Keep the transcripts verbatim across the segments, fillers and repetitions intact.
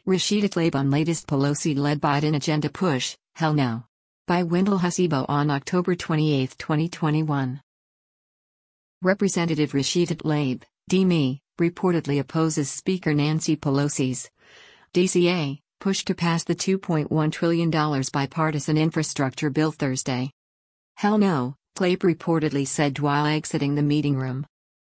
Rashida Tlaib on latest Pelosi-led Biden agenda push, hell no. By Wendell Hasibo on October twenty-eighth, twenty twenty-one. Representative Rashida Tlaib, D M I, reportedly opposes Speaker Nancy Pelosi's D C A push to pass the two point one trillion dollars bipartisan infrastructure bill Thursday. Hell no, Tlaib reportedly said while exiting the meeting room.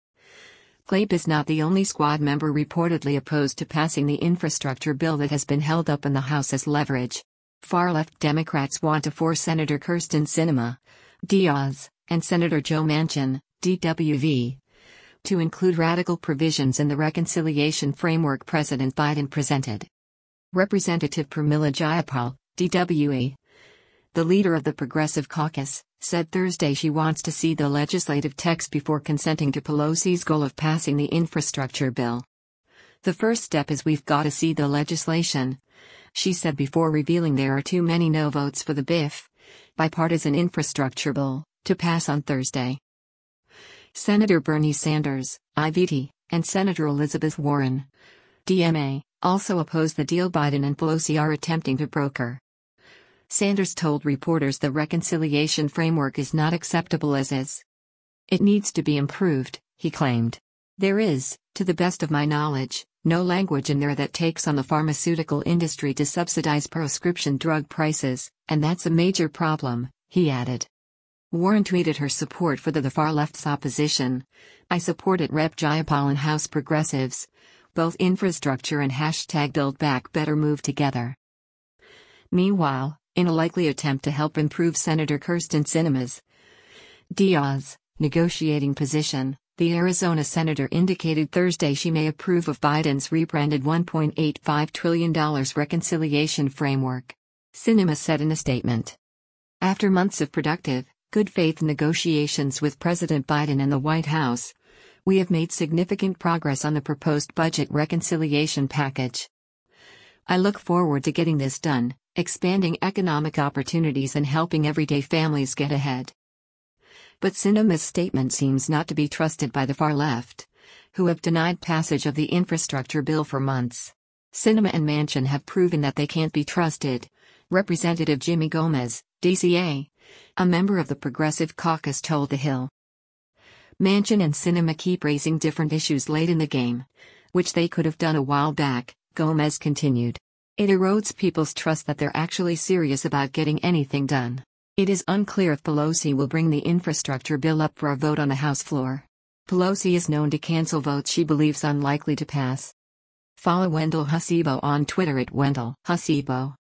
Tlaib is not the only squad member reportedly opposed to passing the infrastructure bill that has been held up in the House as leverage. Far-left Democrats want to force Senator Kyrsten Sinema, D Oz, and Senator Joe Manchin, D W V, to include radical provisions in the reconciliation framework President Biden presented. Representative Pramila Jayapal, D W E, the leader of the Progressive Caucus, said Thursday she wants to see the legislative text before consenting to Pelosi's goal of passing the infrastructure bill. The first step is we've got to see the legislation, she said before revealing there are too many no votes for the B I F, bipartisan infrastructure bill, to pass on Thursday. Senator Bernie Sanders, I V T, and Senator Elizabeth Warren, D M A, also oppose the deal Biden and Pelosi are attempting to broker. Sanders told reporters the reconciliation framework is not acceptable as is. It needs to be improved, he claimed. There is, to the best of my knowledge, no language in there that takes on the pharmaceutical industry to subsidize prescription drug prices, and that's a major problem, he added. Warren tweeted her support for the, the far left's opposition. I supported Representative Jayapal and House Progressives. Both infrastructure and hashtag Build Back Better move together. Meanwhile, in a likely attempt to help improve Senator Kyrsten Sinema's D Oz negotiating position, the Arizona senator indicated Thursday she may approve of Biden's rebranded one point eight five trillion dollars reconciliation framework. Sinema said in a statement. After months of productive, good-faith negotiations with President Biden and the White House, we have made significant progress on the proposed budget reconciliation package. I look forward to getting this done, expanding economic opportunities and helping everyday families get ahead. But Sinema's statement seems not to be trusted by the far left, who have denied passage of the infrastructure bill for months. Sinema and Manchin have proven that they can't be trusted, Representative Jimmy Gomez, D C A, a member of the Progressive Caucus told The Hill. Manchin and Sinema keep raising different issues late in the game, which they could have done a while back, Gomez continued. It erodes people's trust that they're actually serious about getting anything done. It is unclear if Pelosi will bring the infrastructure bill up for a vote on the House floor. Pelosi is known to cancel votes she believes unlikely to pass. Follow Wendell Hasibo on Twitter at Wendell Hasibo.